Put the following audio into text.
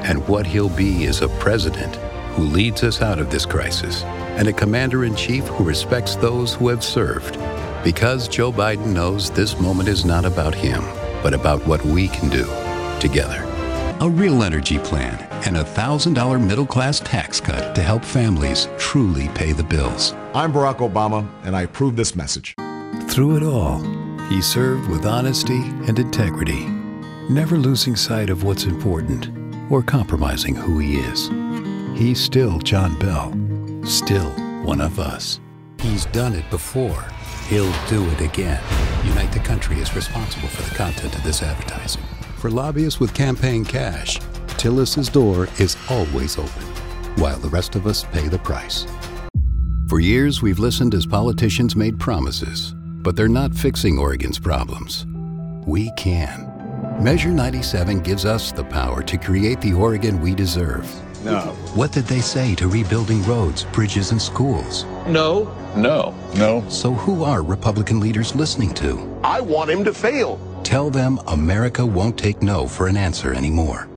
And what he'll be is a president who leads us out of this crisis and a commander-in-chief who respects those who have served. Because Joe Biden knows this moment is not about him, but about what we can do together. A real energy plan and a $1,000 middle-class tax cut to help families truly pay the bills. I'm Barack Obama, and I approve this message. Through it all, he served with honesty and integrity, never losing sight of what's important or compromising who he is. He's still John Bell, still one of us. He's done it before. He'll do it again. Unite the Country is responsible for the content of this advertising. For lobbyists with campaign cash, Tillis's door is always open, while the rest of us pay the price. For years, we've listened as politicians made promises, but they're not fixing Oregon's problems. We can. Measure 97 gives us the power to create the Oregon we deserve. No. What did they say to rebuilding roads, bridges, and schools? No. No. No. So who are Republican leaders listening to? I want him to fail. Tell them America won't take no for an answer anymore.